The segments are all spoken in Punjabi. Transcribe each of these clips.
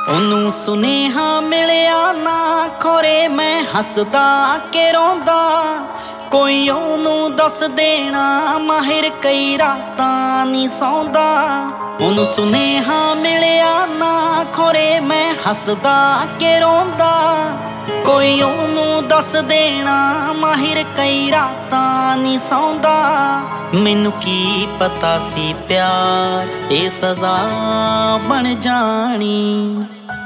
ਉਹਨੂੰ ਸੁਨੇਹਾ ਮਿਲਿਆ ਨਾ ਖੋਰੇ ਮੈਂ ਹੱਸਦਾ ਕਿ ਰੋਂਦਾ ਕੋਈ ਉਹਨੂੰ ਦੱਸ ਦੇਣਾ ਮਾਹਿਰ ਕਈ ਰਾਤਾਂ ਨਹੀਂ ਸੌਂਦਾ ਉਹਨੂੰ ਸੁਨੇਹਾ ਮਿਲਿਆ ਨਾ ਖੋਰੇ ਮੈਂ ਹੱਸਦਾ ਕਿ ਰੋਂਦਾ ਕੋਈ ਉਹਨੂੰ ਦੱਸ ਦੇਣਾ ਮਾਹਿਰ ਕਈ ਰਾਤਾਂ ਨਹੀਂ ਸੌਂਦਾ ਮੈਨੂੰ ਕੀ ਪਤਾ ਸੀ ਪਿਆਰ ਇਹ ਸਜ਼ਾ ਬਣ ਜਾਣੀ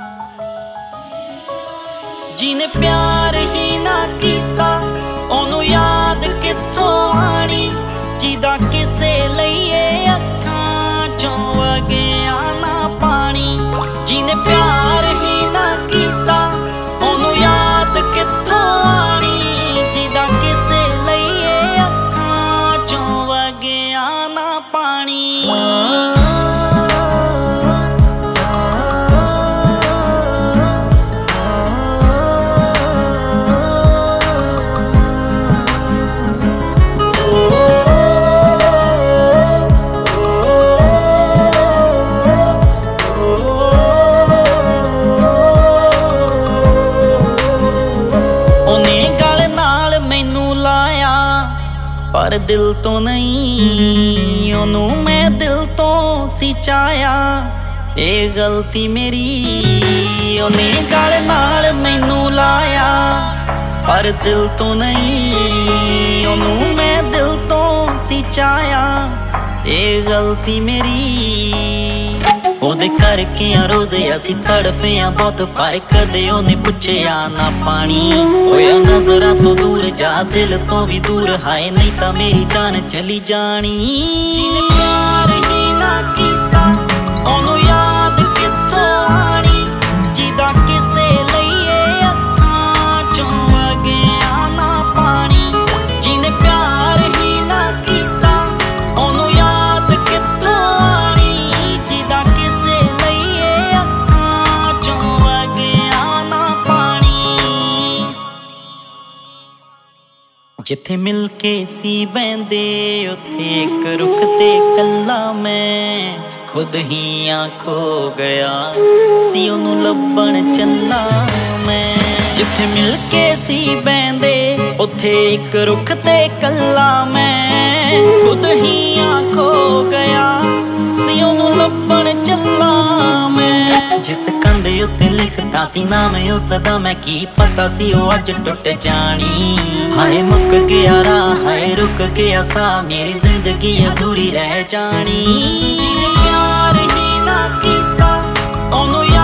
ਜਿਹਨੇ ਪਿਆਰ ਹੀ ਨਾ ਕੀਤਾ ਉਹਨੂੰ ਯਾਦ ਕਿੱਥੋਂ ਆਣੀ ਜਿਹਦਾ ਕਿਸੇ ਲਈ ਇਹ ਅੱਖਾਂ ਚੋਂ ਵਗਿਆ ਨਾ ਪਾਣੀ ਜਿਹਨੇ ਪਿਆਰ ਹੀ ਨਾ ਕੀਤਾ ਉਹਨੂੰ ਯਾਦ ਕਿੱਥੋਂ ਆਣੀ ਜਿਹਦਾ ਕਿਸੇ ਲਈ ਇਹ ਅੱਖਾਂ ਚੋਂ ਵਗਿਆ ਨਾ ਪਾਣੀ ਪਰ ਦਿਲ ਤੋਂ ਨਹੀਂ ਉਹਨੂੰ ਮੈਂ ਦਿਲ ਤੋਂ ਸੀ ਚਾਹਿਆ ਇਹ ਗਲਤੀ ਮੇਰੀ ਉਹਨੇ ਗਲ ਨਾਲ ਮੈਨੂੰ ਲਾਇਆ ਪਰ ਦਿਲ ਤੋਂ ਨਹੀਂ ਉਹਨੂੰ ਮੈਂ ਦਿਲ ਤੋਂ ਸੀ ਚਾਹਿਆ ਇਹ ਗਲਤੀ ਮੇਰੀ ਉਹਦੇ ਕਰਕੇ ਆ ਰੋਜ਼ੇ ਅਸੀਂ ਤੜਫੇ ਆ ਬਹੁਤ ਪਰ ਕਦੇ ਉਹਨੇ ਪੁੱਛਿਆ ਨਾ ਪਾਣੀ ਹੋਇਆ ਨਜ਼ਰਾਂ ਤੋਂ ਦੂਰ ਜਾ ਦਿਲ ਤੋਂ ਵੀ ਦੂਰ ਹਾਏ ਨਹੀਂ ਤਾਂ ਮੇਰੀ ਜਾਨ ਚਲੀ ਜਾਣੀ ਜਿਹਨੇ ਪਿਆਰ ਹੀ ਨਾ ਕੀਤਾ ਉਹਨੂੰ ਯਾਦ ਕਿੱਥੋਂ ਆਣੀ ਜਿਹਦਾ ਕਿਸੇ ਲਈ ਇਹ ਅੱਖਾਂ ਚੋਂ ਵਗਿਆ ਨਾ ਪਾਣੀ ਜਿਹਨੇ ਪਿਆਰ ਹੀ ਨਾ ਕੀਤਾ ਉਹਨੂੰ ਯਾਦ ਕਿੱਥੋਂ ਆਣੀ ਜਿਹਦਾ ਕਿਸੇ ਲਈ ਇਹ ਅੱਖਾਂ ਚੋਂ ਵਗਿਆ ਨਾ ਪਾਣੀ ਜਿੱਥੇ ਮਿਲ ਕੇ ਸੀ ਬਹਿੰਦੇ ਉੱਥੇ ਇੱਕ ਰੁੱਖ ਤੇ ਕੱਲਾ ਮੈਂ ਖੁਦ ਹੀ ਖੋ ਗਿਆ ਸੀ ਉਹਨੂੰ ਲੱਭਣ ਚੱਲਾ ਮੈਂ ਜਿੱਥੇ ਮਿਲ ਕੇ ਸੀ ਬਹਿੰਦੇ ਉੱਥੇ ਇੱਕ ਰੁੱਖ ਤੇ ਕੱਲਾ ਮੈਂ ਖੁਦ ਹੀ ਖੋ ਗਿਆ ਸੀ ਉਹਨੂੰ ਲੱਭਣ ਚੱਲਾ ਮੈਂ ਜਿਸ ਕੰਧ ਉੱਤੇ ਲਿਖਦਾ ਸੀ ਨਾਮ ਉਸ ਦਾ ਮੈਂ ਕੀ ਪਤਾ ਸੀ ਉਹ ਅੱਜ ਟੁੱਟ ਜਾਣੀ ਹਾਏ ਮੁੱਕ ਗਿਆ ਰਾਹ ਹਾਏ ਰੁਕ ਗਿਆ ਸਾਹ ਮੇਰੀ ਜ਼ਿੰਦਗੀ ਅਧੂਰੀ ਰਹਿ ਜਾਣੀ ਜਿਹਨੇ ਪਿਆਰ ਹੀ ਨਾ ਕੀਤਾ ਉਹਨੂੰ